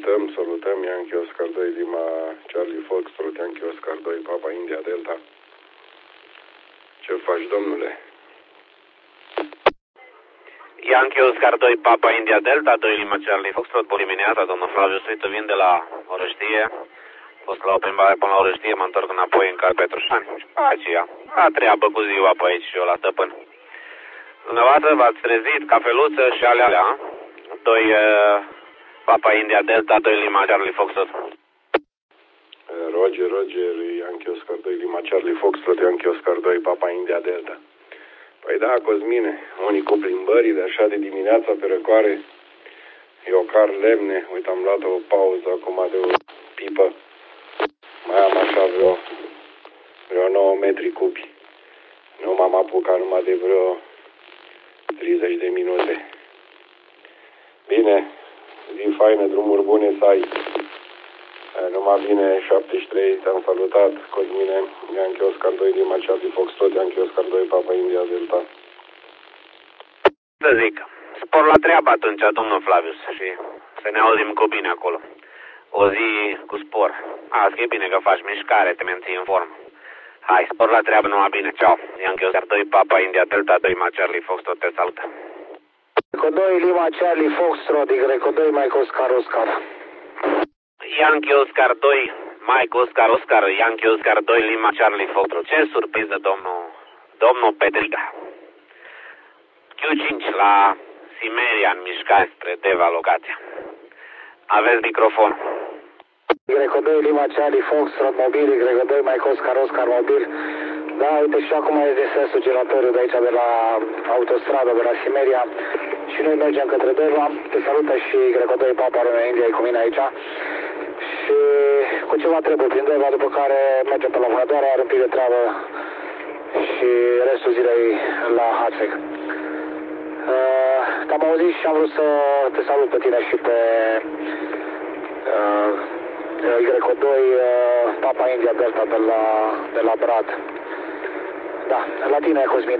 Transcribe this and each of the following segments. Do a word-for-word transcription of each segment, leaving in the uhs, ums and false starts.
Salutăm, salutăm, Yankee Oscar doi, Lima Charlie Foxtrot, Yankee Oscar doi, Papa India Delta. Ce faci, domnule? Yankee Oscar doi, Papa India Delta, doi Lima Charlie Foxtrot, bună dimineața, domnul Flaviu Suită, vin de la Orăștie. A fost la o plimbare până la Orăștie, mă întorc înapoi în Cal Petrușani. Aceea, a treabă cu ziua pe aici și eu la stăpân. Dumneavoastră v-ați trezit, cafeluță și alea, alea, doi uh, Papa India Delta, doi Lima Charlie Foxtrot. Roger, Roger, Yankee Oscar doi, Lima Charlie Foxtrot, Yankee Oscar doi, Papa India Delta. Păi da, Cosmine, unii cu plimbării de așa de dimineața pe răcoare, eu car lemne, uite, am luat o pauză acum de o pipă, mai am așa vreo, vreo nouă metri cubi. Nu m-am apucat numai de vreo treizeci de minute. Bine, zi faină, drumuri bune să ai. Numai bine, șaptezeci și trei, te-am salutat, Cosmine, Yankee Oscar doi, Lima Charlie Foxtrot, Yankee Oscar doi, Papa India Delta. Să zic, spor la treabă atunci, domnul Flavius, și să ne auzim cu bine acolo. O zi cu spor. Azi e bine că faci mișcare, te menții în formă. Hai, spor la treabă, numai bine, ceau. Yankee Oscar doi, Papa India Delta, doi Lima Charlie Foxtrot, te salută. Greco doi, Lima Charlie Foxtrot, Greco doi, Mike Oscar Oscar. Yankee Oscar doi, Mike Oscar Oscar, Yankee Oscar doi, Lima Charlie Foxtrot. Ce surpriză, domnul, domnul Petrica. Q cinci la Simeria, în mișcare spre Deva, locația. Aveți microfon. Greco doi, Lima Charlie Foxtrot, mobil, Greco doi, Mike Oscar Oscar, mobil. Da, uite, și acum e desensul giratoriu de aici, de la autostradă, de la Simeria. Și noi mergem către Deva. Te salută și Greco doi, Papa Romeo India, e cu mine aici. Și cu ceva trebuie prin Deva, după care mergem pe la Vânătoare, are un pic de treabă și restul zilei la Hațec. Uh, Te-am auzit și am vrut să te salut pe tine și pe uh, Greco doi, uh, Papa India Delta de la, de la Brad. Da, la tine, Cosmin.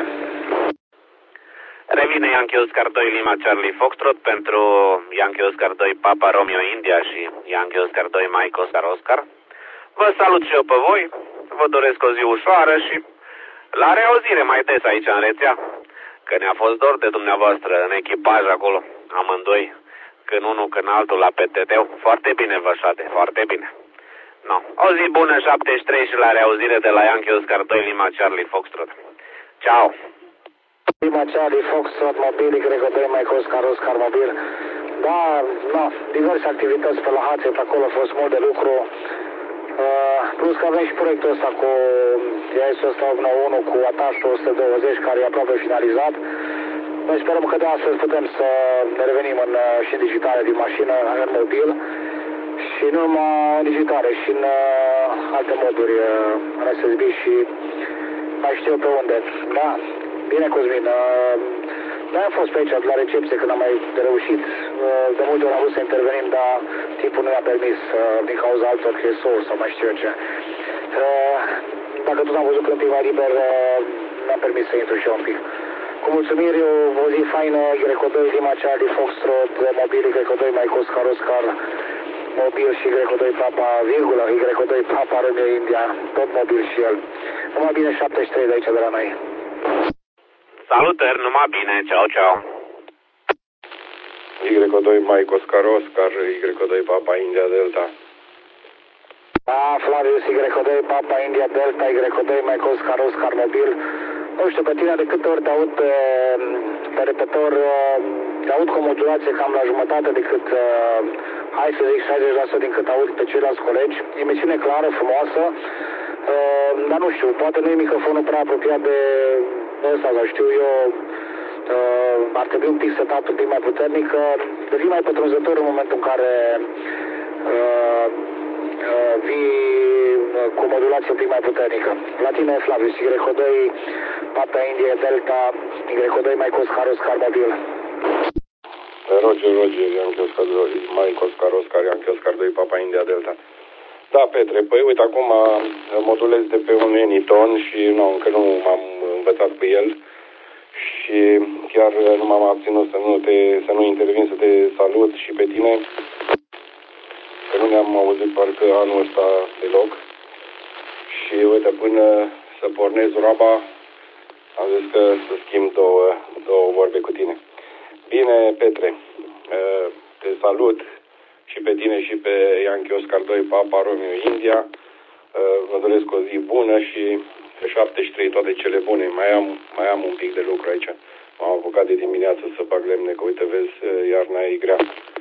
Revine Yankee Oscar doi, Lima Charlie Foxtrot pentru Yankee Oscar doi, Papa Romeo India și Yankee Oscar doi, Mike Oscar Oscar. Vă salut și eu pe voi, vă doresc o zi ușoară și la reauzire mai des aici în rețea, că ne-a fost dor de dumneavoastră în echipaj acolo, amândoi, când unul, când altul la P T T-ul. Foarte bine vă șade, foarte bine. No. O zi bună, șaptezeci și trei, și la reauzire de la Yankee Oscar doi, Lima Charlie Foxtrot. Ciao! Lima Charlie Foxtrot, mobil, Greco doi, Mike Oscar Oscar, mobil. Da, no, diverse activități pe la Hațe, pe acolo a fost mult de lucru. Uh, plus că avem și proiectul ăsta cu I A S o sută nouăzeci și unu cu atașul o sută douăzeci, care e aproape finalizat. Noi sperăm că de astăzi putem să ne revenim în, și în digitale din mașină, în mobil. Și nu numai în digitale, și în uh, alte moduri, uh, în S S B și mai știu pe unde. Da, bine, Cosmin. Uh, noi am fost pe aici, la recepție, când am mai reușit. Uh, de multe ori am vrut să intervenim, dar timpul nu ne-a permis, uh, din cauza altor chesuri sau mai știu eu ce. Uh, dacă tot am văzut că un pic mai liber, uh, mi-am permis să intru și eu un pic. Cu mulțumiri, o zi faină, Greco doi, Lima Charlie Foxtrot, mobil, Greco doi, Mike Oscar Oscar, mobil și Greco doi, Papa, virgulă, Greco doi, Papa Romeo India, tot mobil și el. Numai bine, șaptezeci și trei de aici de la noi. Salutări, numai bine, ceau, ceau. Greco doi, Mike Oscar Oscar, Greco doi, Papa India Delta. Da, Flavius, Greco doi, Papa India Delta, Greco doi, Mike Oscar Oscar, mobil. Nu știu, pe tine de câte ori te aud pe, pe repetor, te aud cu o modulație cam la jumătate decât, hai să zic, șaizeci la sută din cât aud pe ceilalți colegi. Emisiune clară, frumoasă, dar nu știu, poate nu e microfonul prea apropiat de ăsta, sau știu eu, ar trebui un pic setat un pic mai puternic, devii mai pătrunzător în momentul în care vii cu modulație un pic mai puternică. La tine, Flavius, Greco doi, Papa India Delta, Greco doi, Mike Oscar Oscar, mobil. Roger, Roger, Yankee Oscar doi, Mike Oscar Oscar, Yankee Oscar doi, Papa India Delta. Da, Petre, păi uite, acum modulez de pe un Eniton și nu, încă nu m-am învățat cu el și chiar nu m-am abținut să nu, te, să nu intervin, să te salut și pe tine. nu ne-am auzit parcă anul ăsta deloc. Și uite, până să pornesc roaba, am zis că să schimb două, două vorbe cu tine. Bine, Petre, te salut și pe tine și pe Yankee Oscar doi Papa Romeo India. Vă doresc o zi bună și șaptezeci și trei toate cele bune. Mai am, mai am un pic de lucru aici. M-am apucat de dimineață să bag lemne, că uite, vezi, iarna e grea.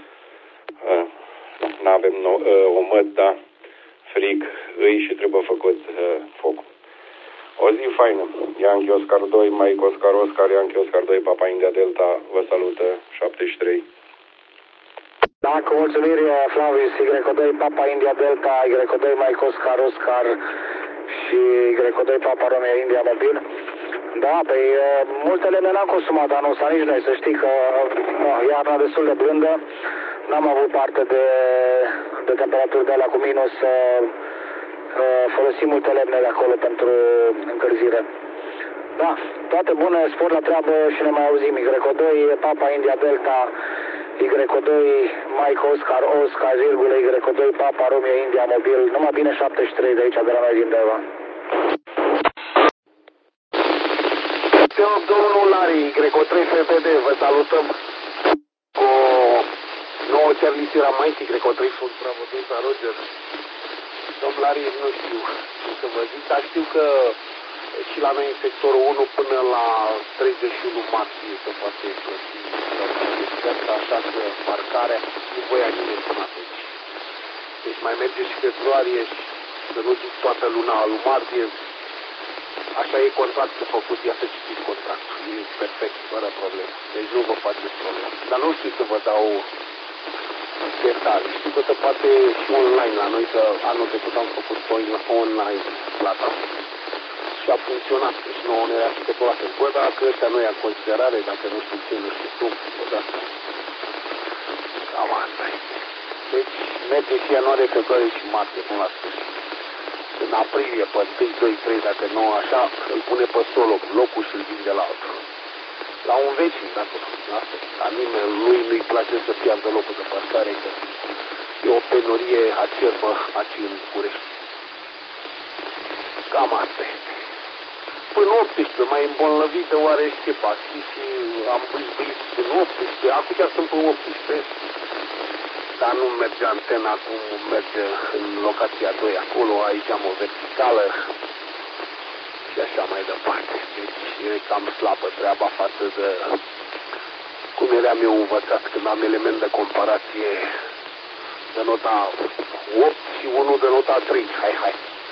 N-avem no, o măt, dar frig îi și trebuie făcut foc. O zi faină. Yankee Oscar doi, Mike Oscar Oscar, Yankee Oscar doi, Papa India Delta, vă salută, șaptezeci și trei. Da, cu mulțumiri, Flavius, Y doi, Papa India Delta, Y doi, Mike Oscar Oscar și Y doi, Papa Romeo India mobil. Da, pe multe lemne n-am consumat anul ăsta, nici noi, să știi că no, iarna destul de blândă, n-am avut parte de, de temperaturi de alea cu minus, uh, folosim multe lemne de acolo pentru încălzire. Da, toate bune, spor la treabă și ne mai auzim. Y doi, Papa India Delta, Y doi, Mike Oscar Oscar, virgulă, Y doi, Papa Romeo India mobil, numai bine șaptezeci și trei de aici, de la noi din Deva. Domnul Lari, Y trei F P D, vă salutăm cu nouă Charlie Sierra Mike, Y trei Fox Bravo doi, Roger. Domnul Lari, nu știu să vă zic, dar știu că și la noi în sectorul unu până la treizeci și unu martie se poate plăti, așa că parcarea nu voia nimeni până atunci. Deci mai merge și februarie și să nu zic toată luna lui martie. Așa e contractul făcut, ia să citiți contractul, e perfect, fără probleme. Deci nu vă faceți probleme. Dar nu știu să vă dau detalii. Știu că se poate și online la noi, că anul trecut am făcut online plata. Și a funcționat, deci nouă ne era și pe toate. Bă, dacă ăștia nu ia în considerare, dacă nu știu ce, nu știu cum, bă, da. Cam asta e. Deci merge și ianuarie, februarie și martie, până la sfârșit. În aprilie, pe unu, doi, trei, dacă nu așa, îl pune pe solo, locul și îl vinde la altul. La un vecin, dacă asta. La nimeni, lui nu-i place să piardă locul de parcare, că e o penurie acerbă aici în București. Cam asta este. Până optsprezece, mai îmbolnăvit de oarește pasii și am bâlbâit până optsprezece, acum chiar sunt până optsprezece. Dar nu merge antena cum merge în locația doi acolo, aici am o verticală și așa mai departe. Deci e cam slabă treaba față de cum eram eu învățat când am element de comparație de nota opt și unul de nota trei. Hai, hai.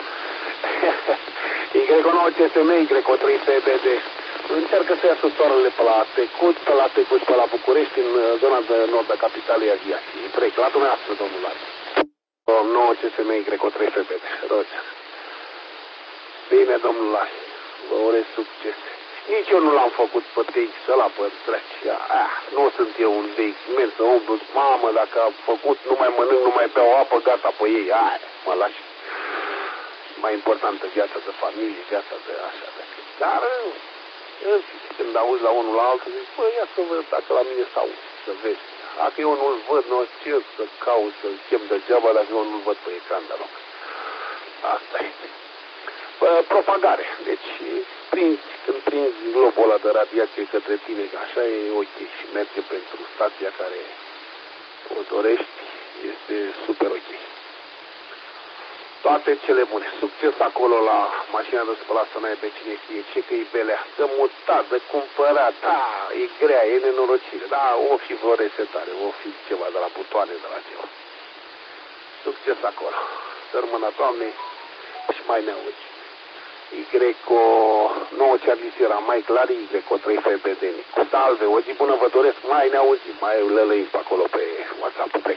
Y nouă C S M, Y trei F B D. Încearcă să iasă soarele pe la Tecut, pe la Tecut și pe la București, în zona de nord a capitalei aviației. Trec la dumneavoastră, domnul Lari. nouă C S M, Y trei F B D. Roger. Bine, domnul Lari. Vă urez succes. Nici eu nu l-am făcut pe D X ăla, pe dragi. Ah, nu sunt eu un D X. Merg să umblu. Mamă, dacă am făcut, nu mai mănânc, nu mai beau apă, gata pe ei. Ai, mă lași. Mai importantă viața de familie, viața de așa. De... Dar... când auzi la unul la altul, zic, bă, ia să văd dacă la mine sau să vezi. Dacă eu nu-l văd, nu știu să caut, să-l chem degeaba, dacă eu nu-l văd pe ecran deloc. Asta este. Bă, propagare. Deci, prinzi, când prinzi globul ăla de radiație către tine, așa e ok și merge pentru stația care o dorești, este super ok. Toate cele bune. Succes acolo la mașina de spălat, să n-ai pe cine știe ce, că e belea. De mutat, de cumpărat, da, e grea, e nenorocire. Da, o fi vreo resetare, o fi ceva de la butoane, de la ceva. Succes acolo. Să rămână, Doamne, și mai ne auzi. Y nouă Charlie Sierra Mike Lari, Y trei F B D. Salve, o zi bună vă doresc, mai ne auzi, mai lălăim pe acolo pe WhatsApp-ul pe.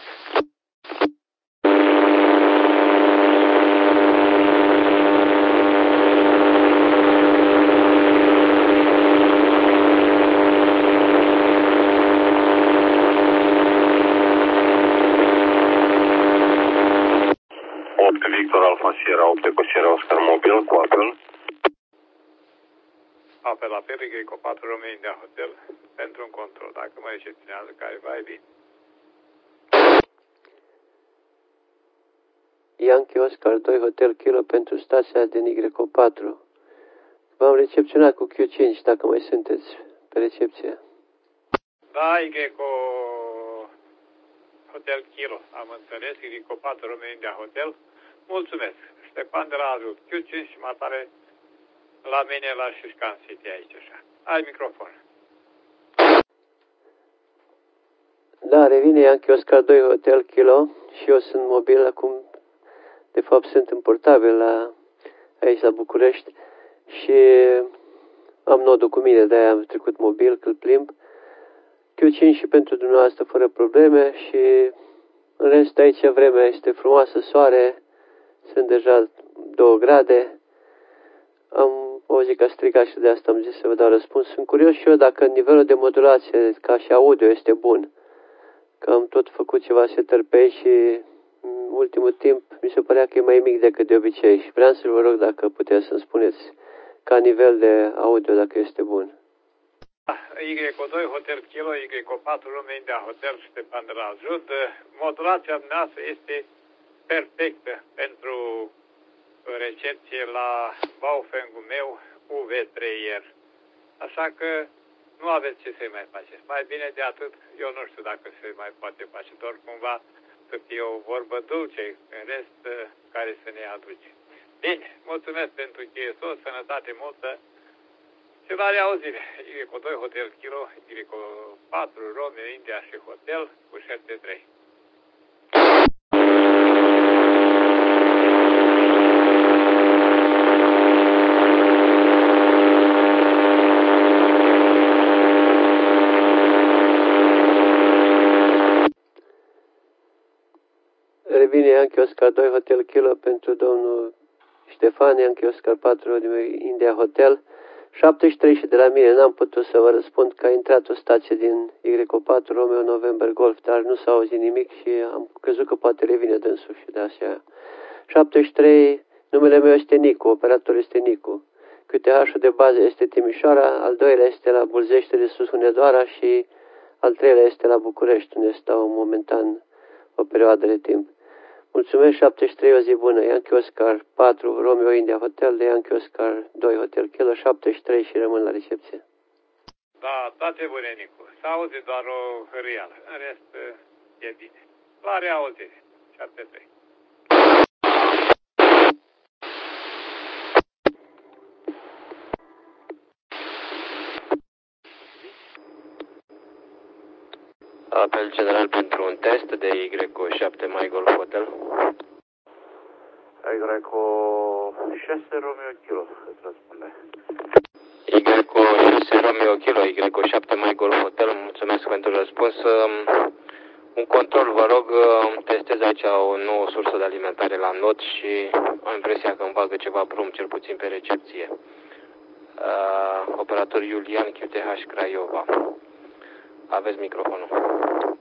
Victor Alfa Sierra opt cu Sierra Oscar mobil cu apel. Apel la Pepe, cu patru Romeo India Hotel pentru un control. Dacă mă recepționează careva, e bine. Yankee Oscar doi Hotel Kilo pentru stația din Y patru. V-am recepționat cu Q cinci, dacă mai sunteți pe recepție. Da, Y Hotel Kilo, am înțeles, Y patru Romeo India Hotel. Mulțumesc. Ștepan de la Azul, Q cinci și matare la mine la Șișcan City aici așa. Ai microfon. Da, revine Yankee Oscar doi Hotel Kilo și eu sunt mobil acum, de fapt sunt în portabil la, aici la București și am nodul cu mine, de-aia am trecut mobil, că-l plimb. Q cinci și pentru dumneavoastră fără probleme și în rest aici vremea este frumoasă, soare, sunt deja două grade. Am auzit că a strigat și de asta am zis să vă dau răspuns. Sunt curios și eu dacă nivelul de modulație ca și audio este bun. Că am tot făcut ceva setări pe aici și în ultimul timp mi se părea că e mai mic decât de obicei și vreau să vă rog dacă puteți să-mi spuneți ca nivel de audio dacă este bun. Y doi Hotel Kilo, Y patru Romeo India Hotel Ștepan de la Jud. Modulația noastră este perfectă pentru recepție la Baofeng-ul meu U V trei R. Așa că nu aveți ce să mai faceți. Mai bine de atât, eu nu știu dacă se mai poate face, doar cumva să fie o vorbă dulce, în rest care să ne aduce. Bine, mulțumesc pentru cheiesos, sănătate multă și la reauzire. Y doi Hotel Kilo, Y patru Romeo India și Hotel cu șapte trei. Revine Yankee Oscar doi Hotel Kilo pentru domnul Ștefan, Yankee Oscar patru din India Hotel. șaptezeci și trei și de la mine n-am putut să vă răspund că a intrat o stație din Y patru Romeo November Golf, dar nu s-a auzit nimic și am crezut că poate revine dânsul și de așa. șaptezeci și trei, numele meu este Nicu, operatorul este Nicu. Q T H-ul de bază este Timișoara, al doilea este la Bulzește de sus Hunedoara și al treilea este la București, unde stau momentan o perioadă de timp. Mulțumesc, șaptezeci și trei, o zi bună. Yankee Oscar patru Romeo India Hotel de Yankee Oscar doi Hotel Kilo, șaptezeci și trei și rămân la recepție. Da, toate bune, Nicu. Se auze doar o hârâială. În rest, e bine. La reauzire. șapte trei. Apel general pentru un test de Y șapte My Golf Hotel. Y șase Romeo Kilo, îți răspunde. Y șase Romeo Kilo, Y șapte My Golf Hotel, mulțumesc pentru răspuns. Un control, vă rog, testez aici o nouă sursă de alimentare la nod și am impresia că îmi bagă ceva brum, cel puțin pe recepție. Uh, operator Iulian Q T H Craiova. Aveți microfonul.